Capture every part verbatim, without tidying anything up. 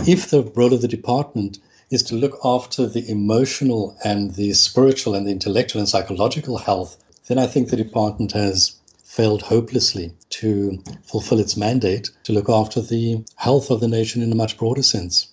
if the role of the department is to look after the emotional and the spiritual and the intellectual and psychological health, then I think the department has failed hopelessly to fulfill its mandate to look after the health of the nation in a much broader sense.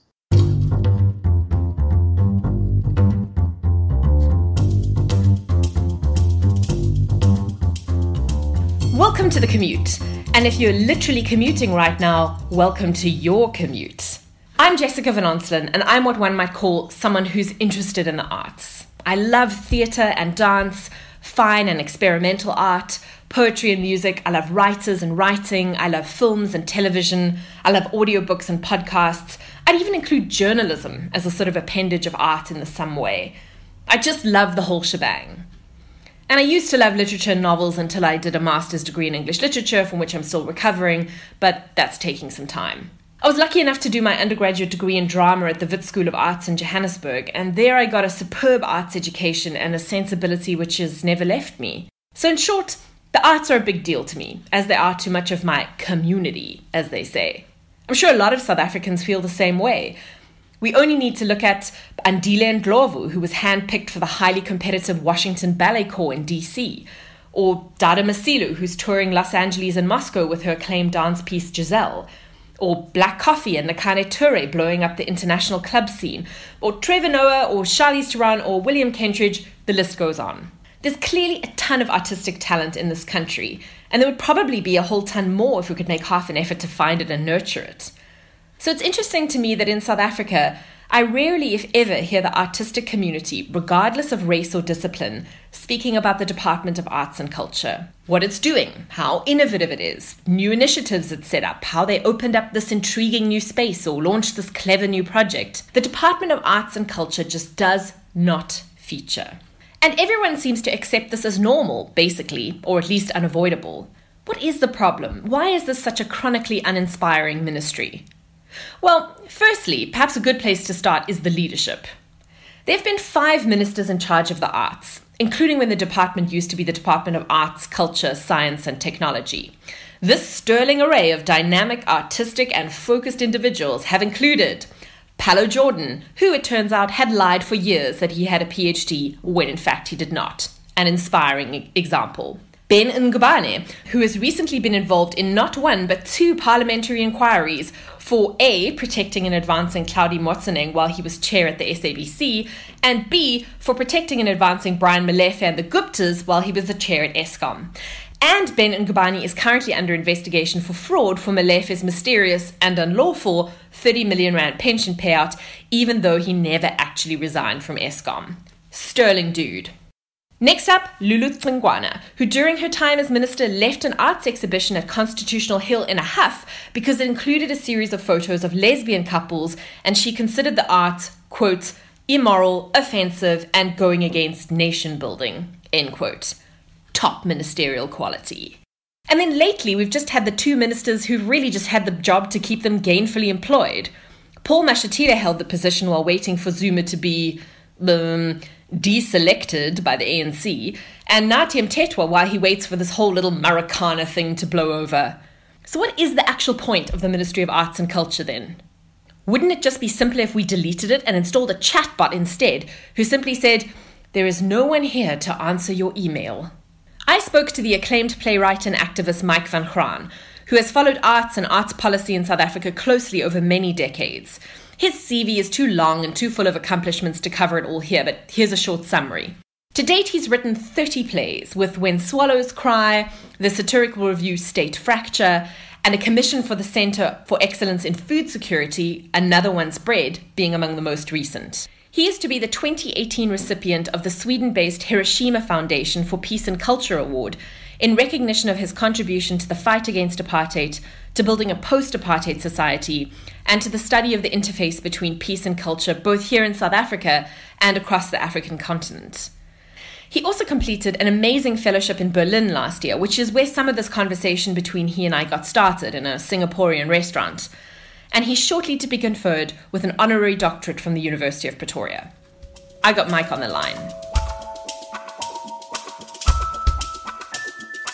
Welcome to The Commute. And if you're literally commuting right now, welcome to your commute. I'm Jessica Van Onselen, and I'm what one might call someone who's interested in the arts. I love theatre and dance, fine and experimental art, poetry and music. I love writers and writing. I love films and television. I love audiobooks and podcasts. I'd even include journalism as a sort of appendage of art in some way. I just love the whole shebang. And I used to love literature and novels until I did a master's degree in English literature, from which I'm still recovering, but that's taking some time. I was lucky enough to do my undergraduate degree in drama at the Wits School of Arts in Johannesburg, and there I got a superb arts education and a sensibility which has never left me. So in short, the arts are a big deal to me, as they are to much of my community, as they say. I'm sure a lot of South Africans feel the same way. We only need to look at Andile Ndlovu, who was handpicked for the highly competitive Washington Ballet Corps in D C, or Dada Masilu, who's touring Los Angeles and Moscow with her acclaimed dance piece Giselle, or Black Coffee and Nakane Toure blowing up the international club scene, or Trevor Noah, or Charlize Theron, or William Kentridge, the list goes on. There's clearly a ton of artistic talent in this country, and there would probably be a whole ton more if we could make half an effort to find it and nurture it. So it's interesting to me that in South Africa, I rarely, if ever, hear the artistic community, regardless of race or discipline, speaking about the Department of Arts and Culture, what it's doing, how innovative it is, new initiatives it's set up, how they opened up this intriguing new space or launched this clever new project. The Department of Arts and Culture just does not feature. And everyone seems to accept this as normal, basically, or at least unavoidable. What is the problem? Why is this such a chronically uninspiring ministry? Well, firstly, perhaps a good place to start is the leadership. There have been five ministers in charge of the arts, including when the department used to be the Department of Arts, Culture, Science and Technology. This sterling array of dynamic, artistic and focused individuals have included Pallo Jordan, who it turns out had lied for years that he had a P H D when in fact he did not. An inspiring example. Ben Ngubane, who has recently been involved in not one but two parliamentary inquiries for A, protecting and advancing Claudie Motsoeneng while he was chair at the S A B C, and B, for protecting and advancing Brian Molefe and the Guptas while he was the chair at Eskom. And Ben Ngubane is currently under investigation for fraud for Molefe's mysterious and unlawful thirty million rand pension payout, even though he never actually resigned from Eskom. Sterling dude. Next up, Lulu Tsingwana, who during her time as minister left an arts exhibition at Constitutional Hill in a huff because it included a series of photos of lesbian couples and she considered the arts, quote, immoral, offensive, and going against nation building, end quote. Top ministerial quality. And then lately, we've just had the two ministers who've really just had the job to keep them gainfully employed. Paul Mashatile held the position while waiting for Zuma to be um, deselected by the A N C, and Nathi Mthethwa while he waits for this whole little Marikana thing to blow over. So what is the actual point of the Ministry of Arts and Culture then? Wouldn't it just be simpler if we deleted it and installed a chatbot instead, who simply said, "There is no one here to answer your email"? I spoke to the acclaimed playwright and activist Mike van Graan, who has followed arts and arts policy in South Africa closely over many decades. His C V is too long and too full of accomplishments to cover it all here, but here's a short summary. To date, he's written thirty plays, with When Swallows Cry, the satirical review State Fracture, and a commission for the Centre for Excellence in Food Security, Another One's Bread, being among the most recent. He is to be the twenty eighteen recipient of the Sweden-based Hiroshima Foundation for Peace and Culture Award, in recognition of his contribution to the fight against apartheid, to building a post-apartheid society, and to the study of the interface between peace and culture both here in South Africa and across the African continent. He also completed an amazing fellowship in Berlin last year, which is where some of this conversation between he and I got started in a Singaporean restaurant. And he's shortly to be conferred with an honorary doctorate from the University of Pretoria. I got Mike on the line.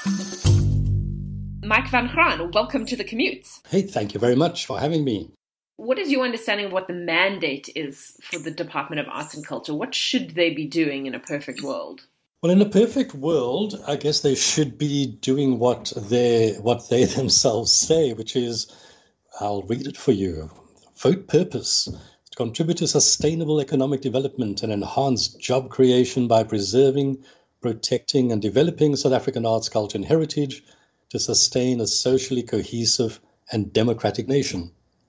Mike van Graan, welcome to The Commute. Hey, thank you very much for having me. What is your understanding of what the mandate is for the Department of Arts and Culture? What should they be doing in a perfect world? Well, in a perfect world, I guess they should be doing what they what they themselves say, which is, I'll read it for you. Vote purpose: to contribute to sustainable economic development and enhance job creation by preserving, protecting and developing South African arts, culture and heritage, to sustain a socially cohesive and democratic nation.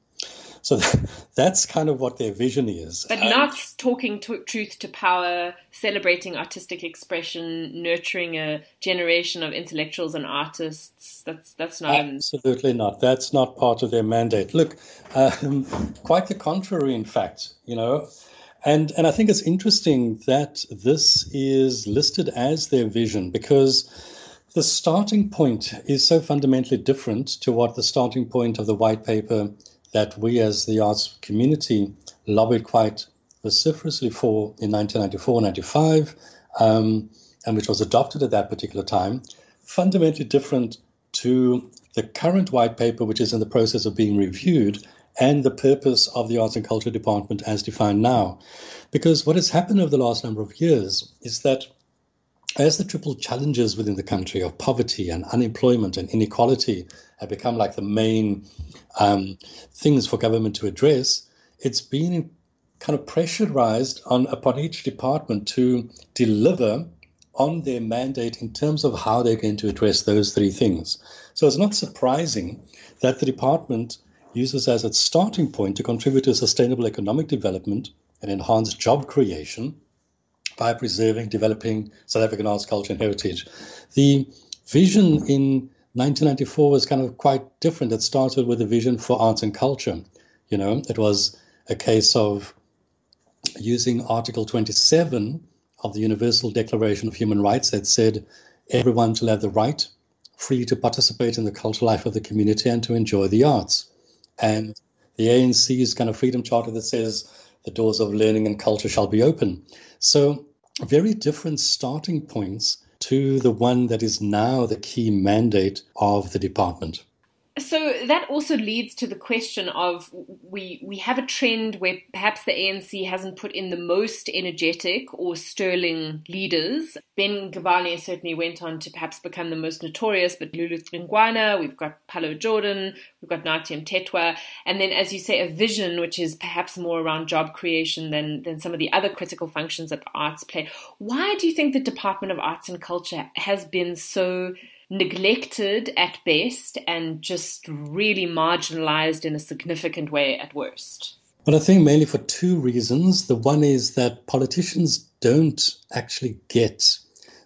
So that's kind of what their vision is. But not talking to truth to power, celebrating artistic expression, nurturing a generation of intellectuals and artists. That's that's not... Absolutely not. That's not part of their mandate. Look, um, quite the contrary, in fact, you know. And, and I think it's interesting that this is listed as their vision, because the starting point is so fundamentally different to what the starting point of the white paper that we as the arts community lobbied quite vociferously for in nineteen ninety-four ninety-five, um, and which was adopted at that particular time, fundamentally different to the current white paper, which is in the process of being reviewed, and the purpose of the Arts and Culture Department as defined now. Because what has happened over the last number of years is that as the triple challenges within the country of poverty and unemployment and inequality have become like the main um, things for government to address, it's been kind of pressurized on upon each department to deliver on their mandate in terms of how they're going to address those three things. So it's not surprising that the department uses as its starting point to contribute to sustainable economic development and enhance job creation by preserving, developing South African arts, culture and heritage. The vision in nineteen ninety-four was kind of quite different. It started with a vision for arts and culture. You know, it was a case of using Article twenty-seven of the Universal Declaration of Human Rights that said everyone shall have the right free to participate in the cultural life of the community and to enjoy the arts. And the A N C's kind of freedom charter that says the doors of learning and culture shall be open. So very different starting points to the one that is now the key mandate of the department. So that also leads to the question of we we have a trend where perhaps the A N C hasn't put in the most energetic or sterling leaders. Ben Ngubane certainly went on to perhaps become the most notorious, but Lulu Tsingwana, we've got Paulo Jordan, we've got Nathi Mthethwa, and then, as you say, a vision which is perhaps more around job creation than, than some of the other critical functions that the arts play. Why do you think the Department of Arts and Culture has been so neglected at best and just really marginalized in a significant way at worst? Well, I think mainly for two reasons. The one is that politicians don't actually get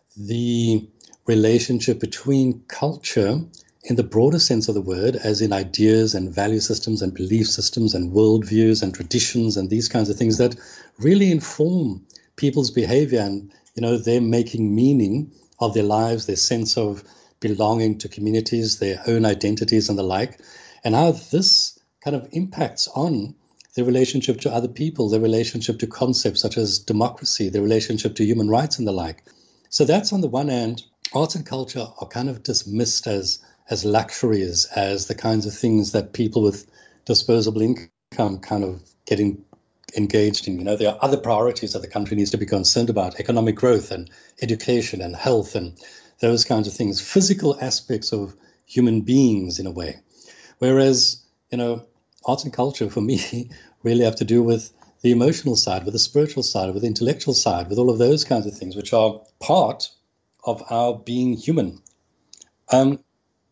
the relationship between culture in the broader sense of the word, as in ideas and value systems and belief systems and worldviews and traditions and these kinds of things that really inform people's behavior and, you know, they're making meaning of their lives, their sense of belonging to communities, their own identities and the like, and how this kind of impacts on their relationship to other people, their relationship to concepts such as democracy, their relationship to human rights and the like. So that's on the one hand. Arts and culture are kind of dismissed as, as luxuries, as the kinds of things that people with disposable income kind of getting engaged in. You know, there are other priorities that the country needs to be concerned about: economic growth and education and health and those kinds of things, physical aspects of human beings in a way. Whereas, you know, arts and culture for me really have to do with the emotional side, with the spiritual side, with the intellectual side, with all of those kinds of things, which are part of our being human. Um,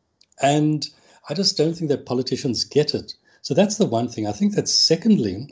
and I just don't think that politicians get it. So that's the one thing. I think that secondly,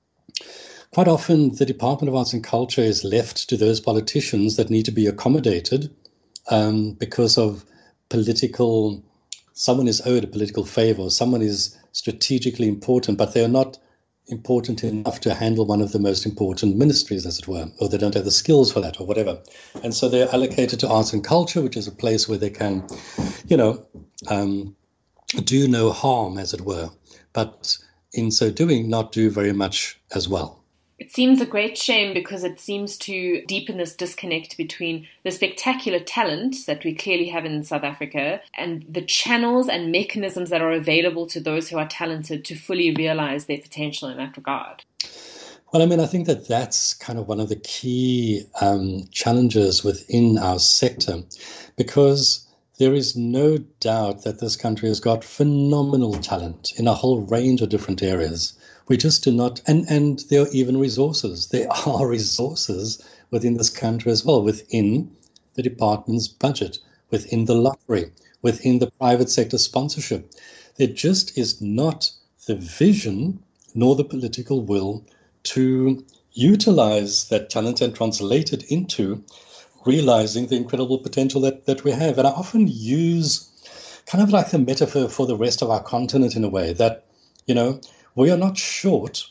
quite often the Department of Arts and Culture is left to those politicians that need to be accommodated Um, because of political, someone is owed a political favor, someone is strategically important, but they are not important enough to handle one of the most important ministries, as it were, or they don't have the skills for that or whatever. And so they're allocated to arts and culture, which is a place where they can, you know, um, do no harm, as it were, but in so doing, not do very much as well. It seems a great shame because it seems to deepen this disconnect between the spectacular talent that we clearly have in South Africa and the channels and mechanisms that are available to those who are talented to fully realize their potential in that regard. Well, I mean, I think that that's kind of one of the key um, challenges within our sector, because there is no doubt that this country has got phenomenal talent in a whole range of different areas. We just do not, and, and there are even resources. There are resources within this country as well, within the department's budget, within the lottery, within the private sector sponsorship. There just is not the vision nor the political will to utilize that talent and translate it into realizing the incredible potential that, that we have. And I often use kind of like the metaphor for the rest of our continent in a way that, you know, we are not short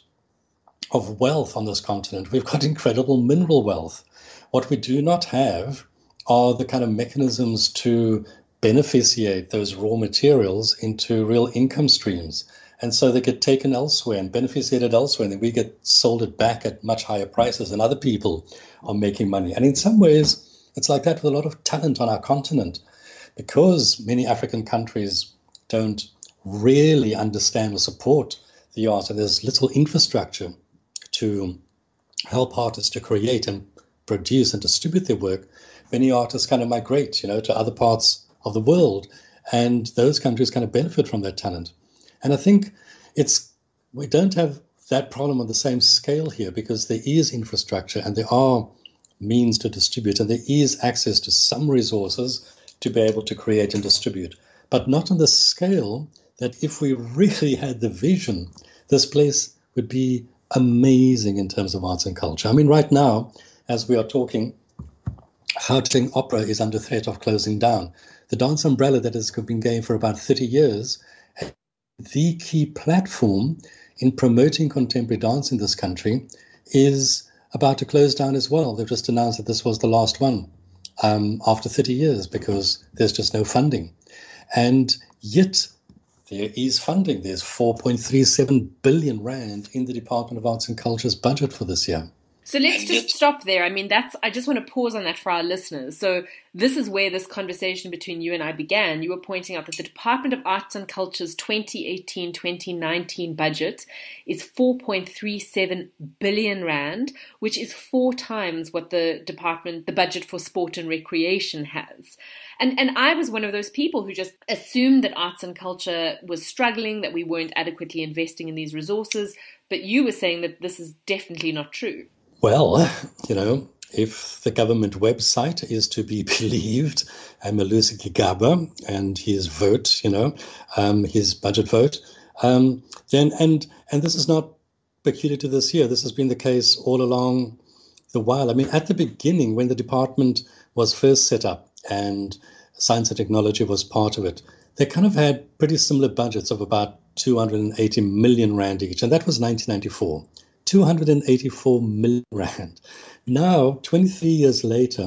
of wealth on this continent. We've got incredible mineral wealth. What we do not have are the kind of mechanisms to beneficiate those raw materials into real income streams. And so they get taken elsewhere and beneficiated elsewhere, and then we get sold it back at much higher prices and other people are making money. And in some ways, it's like that with a lot of talent on our continent, because many African countries don't really understand or support the art, and there's little infrastructure to help artists to create and produce and distribute their work. Many artists kind of migrate, you know, to other parts of the world, and those countries kind of benefit from that talent. And I think it's we don't have that problem on the same scale here, because there is infrastructure and there are means to distribute, and there is access to some resources to be able to create and distribute, but not on the scale that if we really had the vision, this place would be amazing in terms of arts and culture. I mean, right now, as we are talking, Gauteng Opera is under threat of closing down. The dance umbrella that has been going for about thirty years, the key platform in promoting contemporary dance in this country, is about to close down as well. They've just announced that this was the last one um, after thirty years, because there's just no funding. And yet there is funding. There's four point three seven billion rand in the Department of Arts and Culture's budget for this year. So let's just stop there. I mean, that's, I just want to pause on that for our listeners. So this is where this conversation between you and I began. You were pointing out that the Department of Arts and Culture's twenty eighteen twenty nineteen budget is four point three seven billion rand, which is four times what the department, the budget for sport and recreation has. And and I was one of those people who just assumed that arts and culture was struggling, that we weren't adequately investing in these resources. But you were saying that this is definitely not true. Well, you know, if the government website is to be believed, and Malusi Gigaba and his vote, you know, um, his budget vote, um, then and and this is not peculiar to this year. This has been the case all along the while. I mean, at the beginning, when the department was first set up and science and technology was part of it, they kind of had pretty similar budgets of about two hundred eighty million rand each, and that was nineteen ninety-four. two hundred eighty-four million rand. Now, twenty-three years later,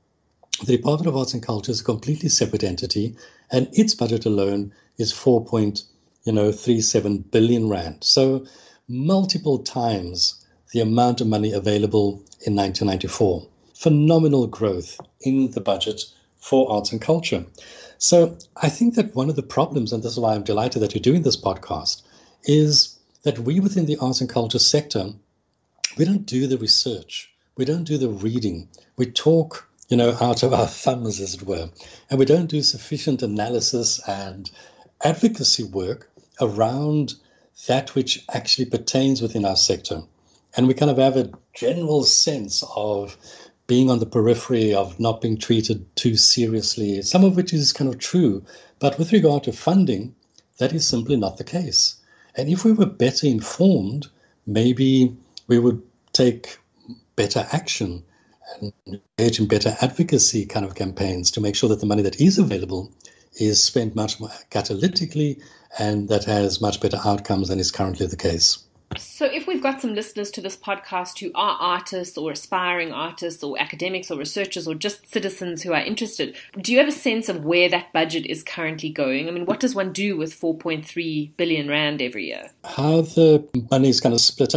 the Department of Arts and Culture is a completely separate entity, and its budget alone is four point three seven billion rand. So multiple times the amount of money available in nineteen ninety-four. Phenomenal growth in the budget for arts and culture. So I think that one of the problems, and this is why I'm delighted that you're doing this podcast, is that we within the arts and culture sector, we don't do the research. We don't do the reading. We talk, you know, out of our thumbs, as it were. And we don't do sufficient analysis and advocacy work around that which actually pertains within our sector. And we kind of have a general sense of being on the periphery, of not being treated too seriously, some of which is kind of true. But with regard to funding, that is simply not the case. And if we were better informed, maybe we would take better action and engage in better advocacy kind of campaigns to make sure that the money that is available is spent much more catalytically and that has much better outcomes than is currently the case. So if we've got some listeners to this podcast who are artists or aspiring artists or academics or researchers or just citizens who are interested, do you have a sense of where that budget is currently going? I mean, what does one do with four point three billion rand every year? How the money is kind of split up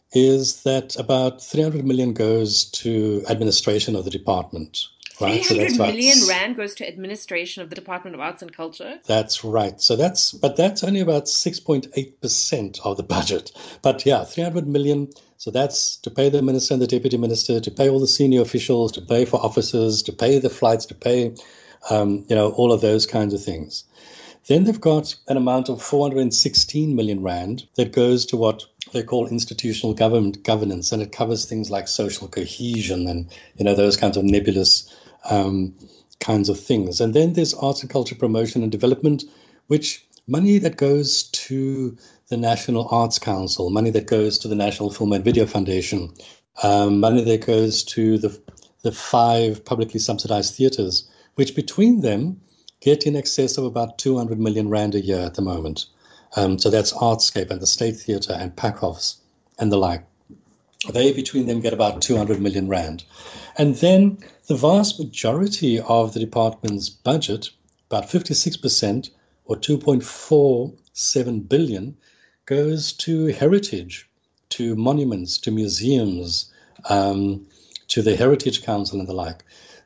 is that about three hundred million goes to administration of the department. Right? three hundred so million rand goes to administration of the Department of Arts and Culture? That's right. So that's, but that's only about six point eight percent of the budget. But yeah, three hundred million. So that's to pay the minister and the deputy minister, to pay all the senior officials, to pay for officers, to pay the flights, to pay, um, you know, all of those kinds of things. Then they've got an amount of four hundred sixteen million rand that goes to what they call institutional government governance, and it covers things like social cohesion and, you know, those kinds of nebulous um, kinds of things. And then there's arts and culture promotion and development, which money that goes to the National Arts Council, money that goes to the National Film and Video Foundation, um, money that goes to the the five publicly subsidized theatres, which between them get in excess of about two hundred million rand a year at the moment. Um, so that's Artscape and the State Theatre and Packhofs and the like. They, between them, get about two hundred million rand. And then the vast majority of the department's budget, about fifty-six percent or two point four seven billion, goes to heritage, to monuments, to museums, um, to the Heritage Council and the like.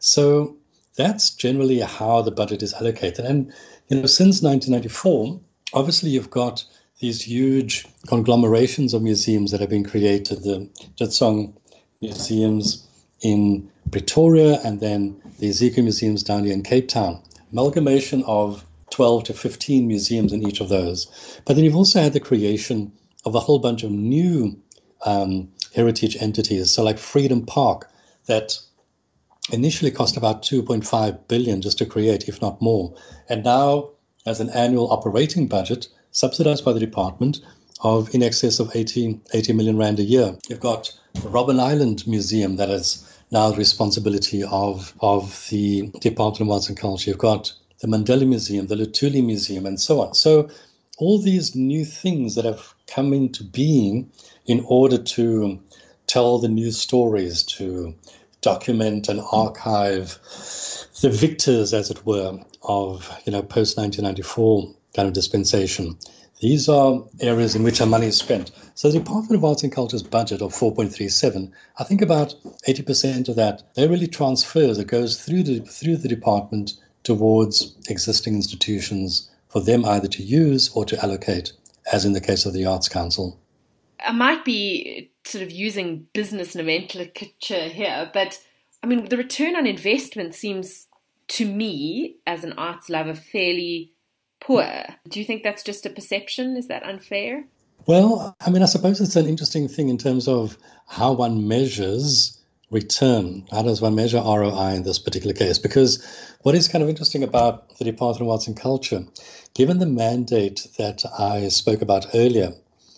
So that's generally how the budget is allocated. And, you know, since nineteen ninety-four, obviously you've got these huge conglomerations of museums that have been created, the Jitsong museums in Pretoria and then the Ezekiel museums down here in Cape Town. Amalgamation of twelve to fifteen museums in each of those. But then you've also had the creation of a whole bunch of new um, heritage entities. So like Freedom Park, that initially cost about two point five billion just to create, if not more. And now has an annual operating budget subsidized by the department of in excess of eighty, eighty million rand a year. You've got the Robben Island Museum that is now the responsibility of, of the Department of Arts and Culture. You've got the Mandela Museum, the Luthuli Museum, and so on. So all these new things that have come into being in order to tell the new stories, to document and archive the victors, as it were, of, you know, post nineteen ninety-four kind of dispensation. These are areas in which our money is spent. So the Department of Arts and Culture's budget of four point three seven, I think about eighty percent of that, they really transfers, it goes through the, through the department towards existing institutions for them either to use or to allocate, as in the case of the Arts Council. I might be sort of using business nomenclature here, but I mean, the return on investment seems to me, as an arts lover, fairly poor. Do you think that's just a perception? Is that unfair? Well, I mean, I suppose it's an interesting thing in terms of how one measures return. How does one measure R O I in this particular case? Because what is kind of interesting about the Department of Arts and Culture, given the mandate that I spoke about earlier,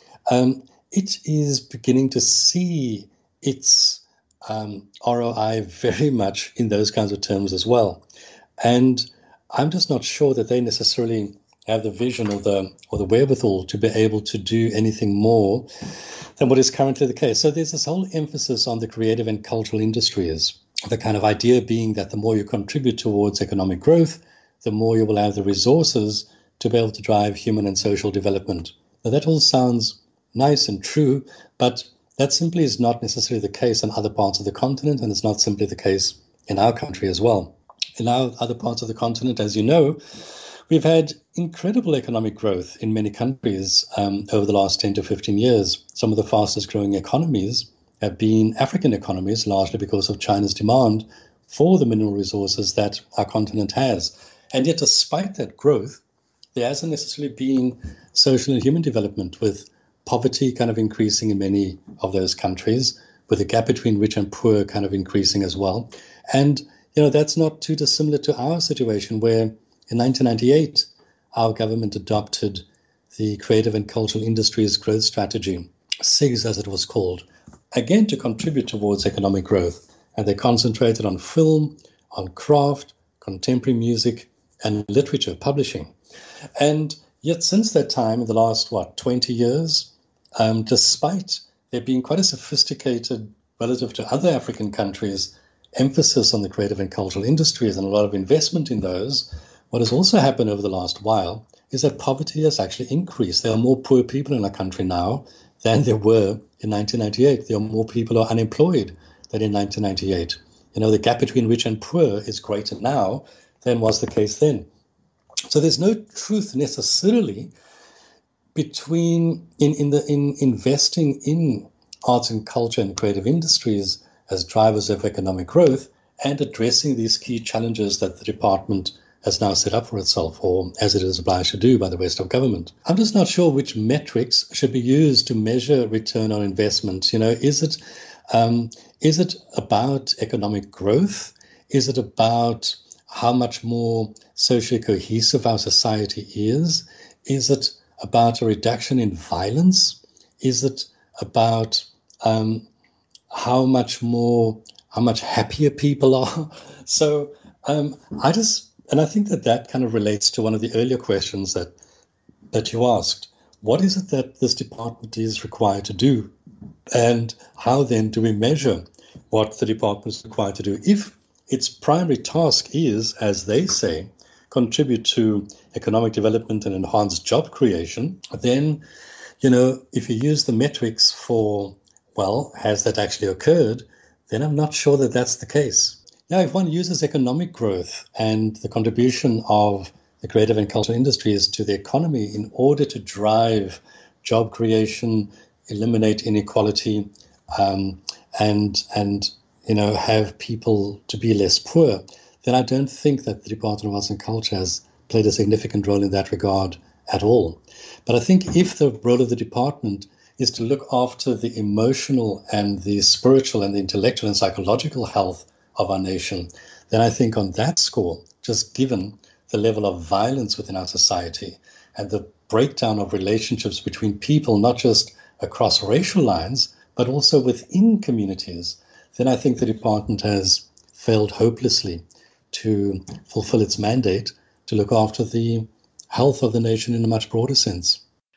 um, it is beginning to see its um, R O I very much in those kinds of terms as well. And I'm just not sure that they necessarily have the vision or the or the wherewithal to be able to do anything more than what is currently the case. So there's this whole emphasis on the creative and cultural industries, the kind of idea being that the more you contribute towards economic growth, the more you will have the resources to be able to drive human and social development. Now, that all sounds nice and true, but that simply is not necessarily the case in other parts of the continent, and it's not simply the case in our country as well. In our other parts of the continent, as you know, we've had incredible economic growth in many countries um, over the last ten to fifteen years. Some of the fastest growing economies have been African economies, largely because of China's demand for the mineral resources that our continent has. And yet, despite that growth, there hasn't necessarily been social and human development, with poverty kind of increasing in many of those countries, with the gap between rich and poor kind of increasing as well. And, you know, that's not too dissimilar to our situation, where in nineteen ninety-eight, our government adopted the Creative and Cultural Industries Growth Strategy, SIGS as it was called, again to contribute towards economic growth. And they concentrated on film, on craft, contemporary music, and literature publishing. And yet since that time, in the last, what, twenty years, um, despite there being quite a sophisticated, relative to other African countries, emphasis on the creative and cultural industries and a lot of investment in those, what has also happened over the last while is that poverty has actually increased. There are more poor people in our country now than there were in nineteen ninety-eight. There are more people who are unemployed than in nineteen ninety-eight. You know, the gap between rich and poor is greater now than was the case then. So there's no truth necessarily between in, in the in investing in arts and culture and creative industries as drivers of economic growth and addressing these key challenges that the department has now set up for itself, or as it is obliged to do by the rest of government. I'm just not sure which metrics should be used to measure return on investment. You know, is it um, is it about economic growth? Is it about how much more socially cohesive our society is? Is it about a reduction in violence? Is it about um, how much more, how much happier people are? So um, I just, and I think that that kind of relates to one of the earlier questions that that you asked. What is it that this department is required to do? And how then do we measure what the department is required to do? If its primary task is, as they say, contribute to economic development and enhance job creation, then, you know, if you use the metrics for, well, has that actually occurred, then I'm not sure that that's the case. Now, if one uses economic growth and the contribution of the creative and cultural industries to the economy in order to drive job creation, eliminate inequality, um, and, and, you know, have people to be less poor, then I don't think that the Department of Arts and Culture has played a significant role in that regard at all. But I think if the role of the department is to look after the emotional and the spiritual and the intellectual and psychological health of our nation, then I think on that score, just given the level of violence within our society and the breakdown of relationships between people, not just across racial lines, but also within communities, then I think the department has failed hopelessly to fulfill its mandate to look after the health of the nation in a much broader sense.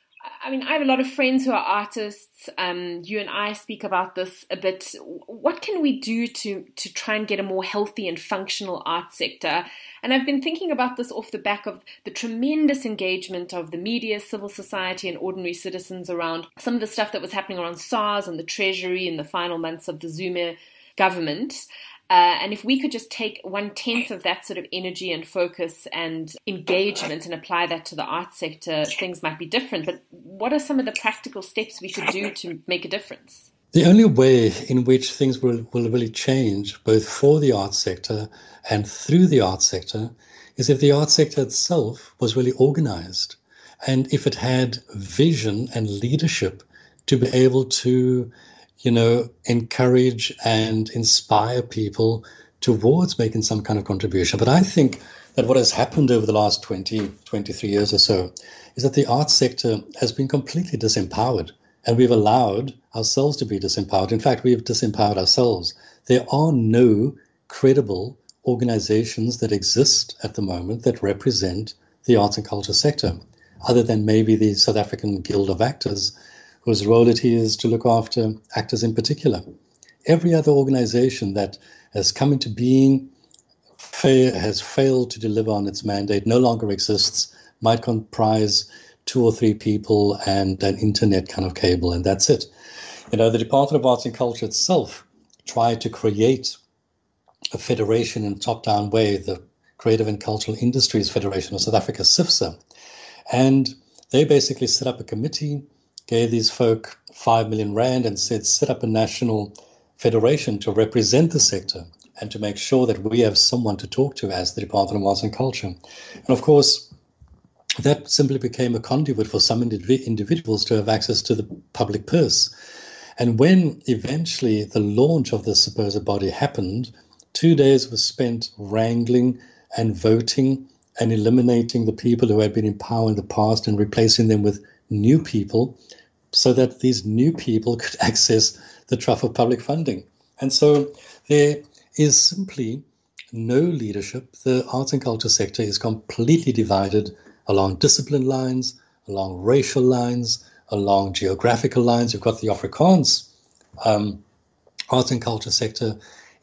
I mean, I have a lot of friends who are artists. Um, you and I speak about this a bit. What can we do to, to try and get a more healthy and functional arts sector? And I've been thinking about this off the back of the tremendous engagement of the media, civil society, and ordinary citizens around some of the stuff that was happening around SARS and the Treasury in the final months of the Zuma government. Uh, and if we could just take one-tenth of that sort of energy and focus and engagement and apply that to the arts sector, things might be different. But what are some of the practical steps we could do to make a difference? The only way in which things will, will really change, both for the arts sector and through the arts sector, is if the arts sector itself was really organized and if it had vision and leadership to be able to, you know, encourage and inspire people towards making some kind of contribution. But I think that what has happened over the last twenty, twenty-three years or so is that the arts sector has been completely disempowered, and we've allowed ourselves to be disempowered. In fact, we've disempowered ourselves. There are no credible organizations that exist at the moment that represent the arts and culture sector, other than maybe the South African Guild of Actors, whose role it is to look after actors in particular. Every other organization that has come into being, fa- has failed to deliver on its mandate, no longer exists, might comprise two or three people and an internet kind of cable, and that's it. You know, the Department of Arts and Culture itself tried to create a federation in a top-down way, the Creative and Cultural Industries Federation of South Africa, CIFSA. And they basically set up a committee, gave these folk five million rand and said, set up a national federation to represent the sector and to make sure that we have someone to talk to as the Department of Arts and Culture. And of course, that simply became a conduit for some indiv- individuals to have access to the public purse. And when eventually the launch of this supposed body happened, two days was spent wrangling and voting and eliminating the people who had been in power in the past and replacing them with new people so that these new people could access the trough of public funding. And so there is simply no leadership. The arts and culture sector is completely divided along discipline lines, along racial lines, along geographical lines. You've got the Afrikaans um, arts and culture sector,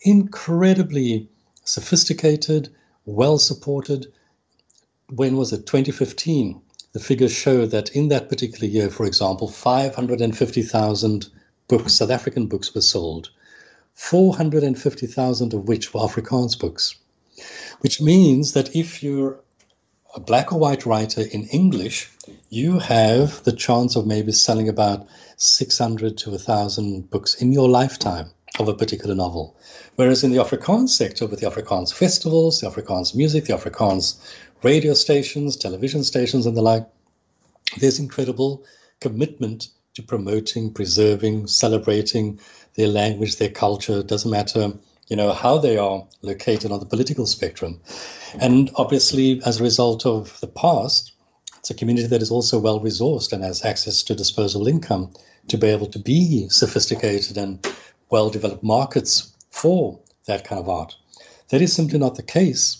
incredibly sophisticated, well supported. When was it? twenty fifteen. the figures show that in that particular year, for example, five hundred fifty thousand books, South African books, were sold, four hundred fifty thousand of which were Afrikaans books, which means that if you're a black or white writer in English, you have the chance of maybe selling about six hundred to one thousand books in your lifetime of a particular novel. Whereas in the Afrikaans sector, with the Afrikaans festivals, the Afrikaans music, the Afrikaans radio stations, television stations and the like, there's incredible commitment to promoting, preserving, celebrating their language, their culture. It doesn't matter, you know, how they are located on the political spectrum. And obviously, as a result of the past, it's a community that is also well-resourced and has access to disposable income to be able to be sophisticated and well-developed markets for that kind of art. That is simply not the case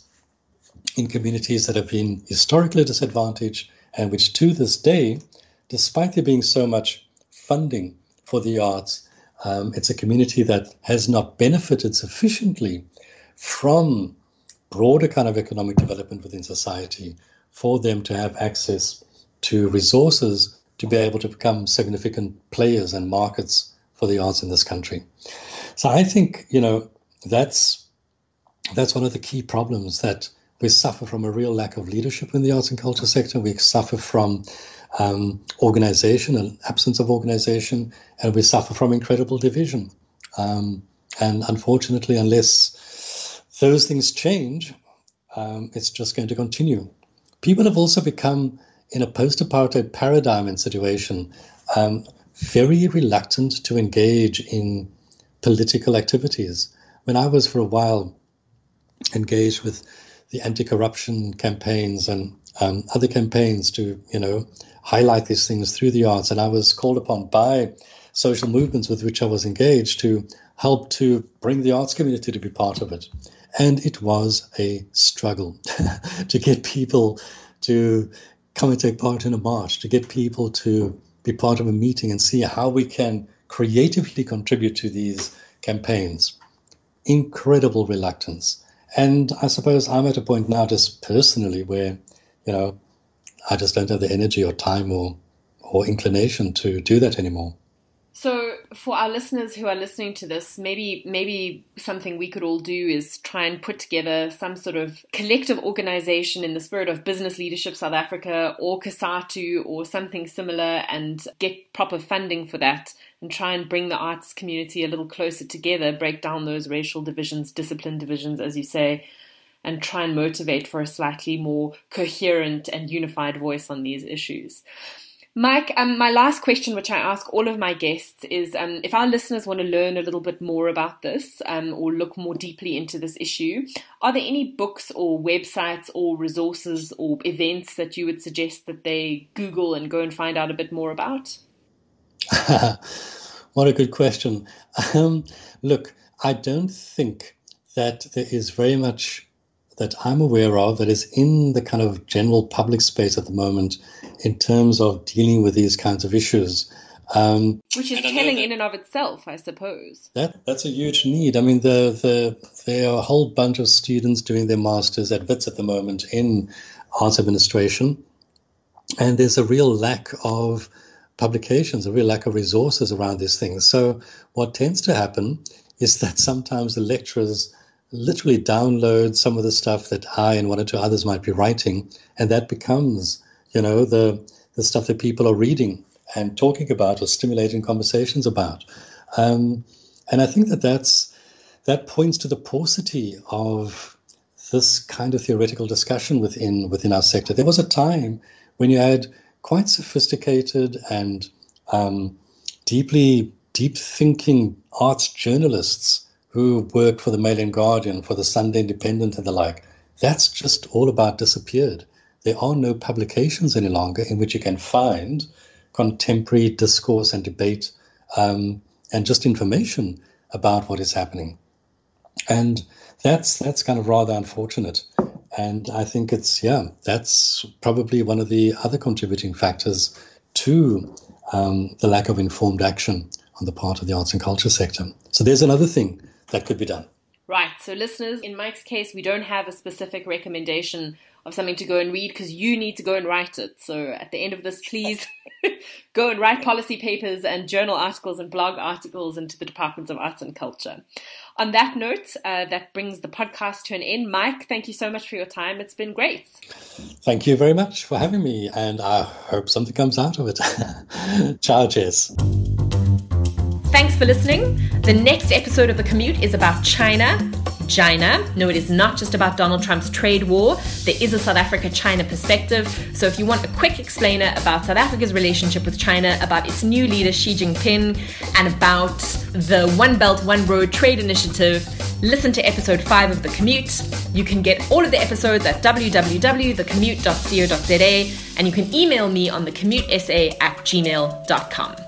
in communities that have been historically disadvantaged and which to this day, despite there being so much funding for the arts, um, it's a community that has not benefited sufficiently from broader kind of economic development within society for them to have access to resources to be able to become significant players and markets for the arts in this country. So I think, you know, that's that's one of the key problems, that we suffer from a real lack of leadership in the arts and culture sector. We suffer from um, organization, an absence of organization, and we suffer from incredible division. Um, and unfortunately, unless those things change, um, it's just going to continue. People have also become, in a post-apartheid paradigm and situation, um, very reluctant to engage in political activities. When I was for a while engaged with the anti-corruption campaigns and um, other campaigns to, you know, highlight these things through the arts, and I was called upon by social movements with which I was engaged to help to bring the arts community to be part of it. And it was a struggle to get people to come and take part in a march, to get people to be part of a meeting and see how we can creatively contribute to these campaigns. Incredible reluctance. And I suppose I'm at a point now just personally where, you know, I just don't have the energy or time or, or inclination to do that anymore. So for our listeners who are listening to this, maybe maybe something we could all do is try and put together some sort of collective organization in the spirit of Business Leadership South Africa or COSATU or something similar, and get proper funding for that and try and bring the arts community a little closer together, break down those racial divisions, discipline divisions, as you say, and try and motivate for a slightly more coherent and unified voice on these issues. Mike, um, my last question, which I ask all of my guests, is um, if our listeners want to learn a little bit more about this um, or look more deeply into this issue, are there any books or websites or resources or events that you would suggest that they Google and go and find out a bit more about? What a good question. Um, look, I don't think that there is very much that I'm aware of that is in the kind of general public space at the moment in terms of dealing with these kinds of issues. Um, Which is telling in and of itself, I suppose. That That's a huge need. I mean, the, the, there are a whole bunch of students doing their masters at Wits at the moment in arts administration, and there's a real lack of publications, a real lack of resources around these things. So what tends to happen is that sometimes the lecturers literally download some of the stuff that I and one or two others might be writing, and that becomes, you know, the the stuff that people are reading and talking about or stimulating conversations about. Um, and I think that that's, that points to the paucity of this kind of theoretical discussion within within our sector. There was a time when you had quite sophisticated and um, deeply deep thinking arts journalists who worked for the Mail and Guardian, for the Sunday Independent and the like. That's just all about disappeared. There are no publications any longer in which you can find contemporary discourse and debate um, and just information about what is happening. And that's that's kind of rather unfortunate. And I think it's, yeah, that's probably one of the other contributing factors to um, the lack of informed action on the part of the arts and culture sector. So there's another thing that could be done. Right, so listeners, in Mike's case, we don't have a specific recommendation of something to go and read because you need to go and write it. So at the end of this, please go and write policy papers and journal articles and blog articles into the Departments of Arts and Culture. On that note, uh, that brings the podcast to an end. Mike, thank you so much for your time. It's been great. Thank you very much for having me, and I hope something comes out of it. Ciao, Jess. Thanks for listening. The next episode of The Commute is about China. China. No, it is not just about Donald Trump's trade war. There is a South Africa-China perspective. So if you want a quick explainer about South Africa's relationship with China, about its new leader Xi Jinping, and about the One Belt, One Road trade initiative, listen to episode five of The Commute. You can get all of the episodes at w w w dot the commute dot co dot z a, and you can email me on the commute s a at gmail dot com.